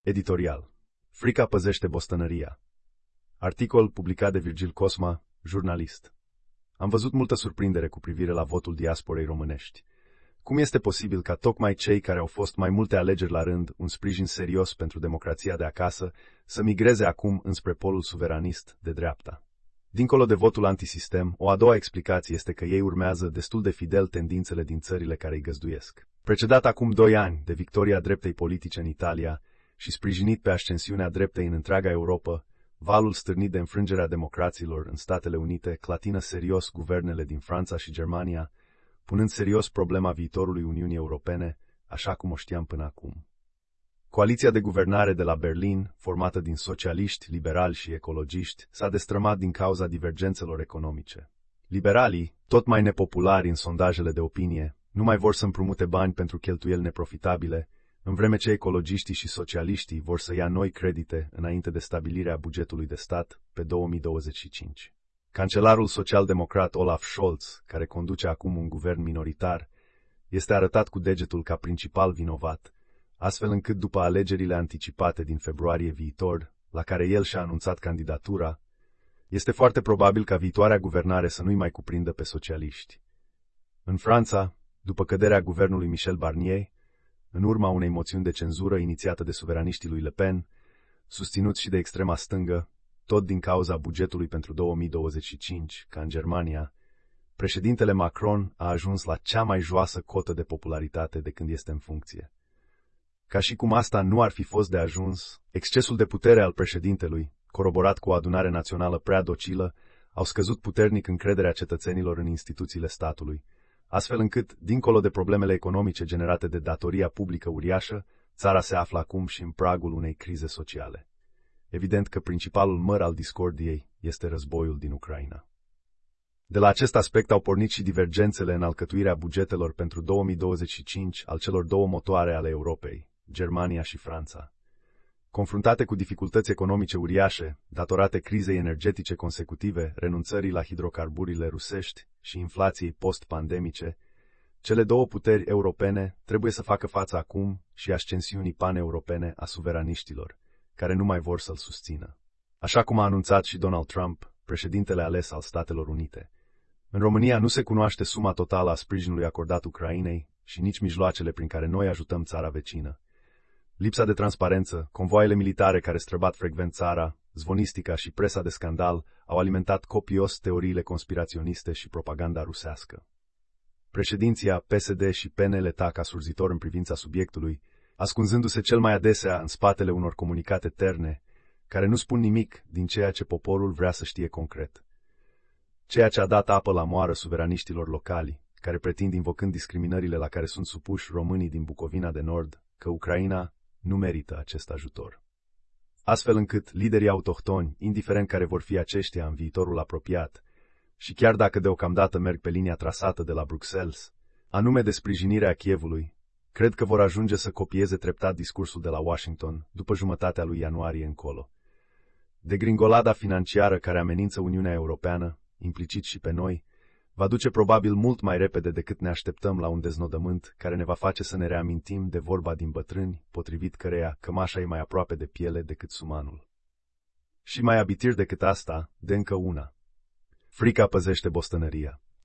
Editorial. Frica păzește bostănăria. Articol publicat de Virgil Cosma, jurnalist. Am văzut multă surprindere cu privire la votul diasporei românești. Cum este posibil ca tocmai cei care au fost mai multe alegeri la rând, un sprijin serios pentru democrația de acasă, să migreze acum înspre polul suveranist de dreapta? Dincolo de votul antisistem, o a doua explicație este că ei urmează destul de fidel tendințele din țările care îi găzduiesc. Precedat acum 2 ani de victoria dreptei politice în Italia și sprijinit pe ascensiunea dreptei în întreaga Europa, valul stârnit de înfrângerea democraților în Statele Unite clatină serios guvernele din Franța și Germania, punând serios problema viitorului Uniunii Europene, așa cum o știam până acum. Coaliția de guvernare de la Berlin, formată din socialiști, liberali și ecologiști, s-a destrămat din cauza divergențelor economice. Liberalii, tot mai nepopulari în sondajele de opinie, nu mai vor să împrumute bani pentru cheltuieli neprofitabile, în vreme ce ecologiștii și socialiștii vor să ia noi credite înainte de stabilirea bugetului de stat pe 2025. Cancelarul social-democrat Olaf Scholz, care conduce acum un guvern minoritar, este arătat cu degetul ca principal vinovat, astfel încât după alegerile anticipate din februarie viitor, la care el și-a anunțat candidatura, este foarte probabil ca viitoarea guvernare să nu-i mai cuprindă pe socialiști. În Franța, după căderea guvernului Michel Barnier, în urma unei moțiuni de cenzură inițiată de suveraniștii lui Le Pen, susținuți și de extrema stângă, tot din cauza bugetului pentru 2025, ca în Germania, președintele Macron a ajuns la cea mai joasă cotă de popularitate de când este în funcție. Ca și cum asta nu ar fi fost de ajuns, excesul de putere al președintelui, coroborat cu o adunare națională prea docilă, au scăzut puternic încrederea cetățenilor în instituțiile statului, astfel încât, dincolo de problemele economice generate de datoria publică uriașă, țara se află acum și în pragul unei crize sociale. Evident că principalul măr al discordiei este războiul din Ucraina. De la acest aspect au pornit și divergențele în alcătuirea bugetelor pentru 2025 al celor două motoare ale Europei, Germania și Franța. Confruntate cu dificultăți economice uriașe, datorate crizei energetice consecutive, renunțării la hidrocarburile rusești și inflației post-pandemice, cele două puteri europene trebuie să facă față acum și ascensiunii paneuropene a suveraniștilor, care nu mai vor să-l susțină. Așa cum a anunțat și Donald Trump, președintele ales al Statelor Unite. În România nu se cunoaște suma totală a sprijinului acordat Ucrainei și nici mijloacele prin care noi ajutăm țara vecină. Lipsa de transparență, convoaiele militare care străbat frecvent țara, zvonistica și presa de scandal au alimentat copios teoriile conspiraționiste și propaganda rusească. Președinția, PSD și PNL tac asurzitor în privința subiectului, ascunzându-se cel mai adesea în spatele unor comunicate terne, care nu spun nimic din ceea ce poporul vrea să știe concret. Ceea ce a dat apă la moară suveraniștilor locali, care pretind, invocând discriminările la care sunt supuși românii din Bucovina de Nord, că Ucraina nu merită acest ajutor. Astfel încât liderii autohtoni, indiferent care vor fi aceștia în viitorul apropiat, și chiar dacă deocamdată merg pe linia trasată de la Bruxelles, anume de sprijinirea Kievului, cred că vor ajunge să copieze treptat discursul de la Washington după jumătatea lui ianuarie încolo. Degringolada financiară care amenință Uniunea Europeană, implicit și pe noi, va duce probabil mult mai repede decât ne așteptăm la un deznodământ care ne va face să ne reamintim de vorba din bătrâni, potrivit căreia cămașa e mai aproape de piele decât sumanul. Și mai abitir decât asta, de încă una. Frica păzește bostănăria.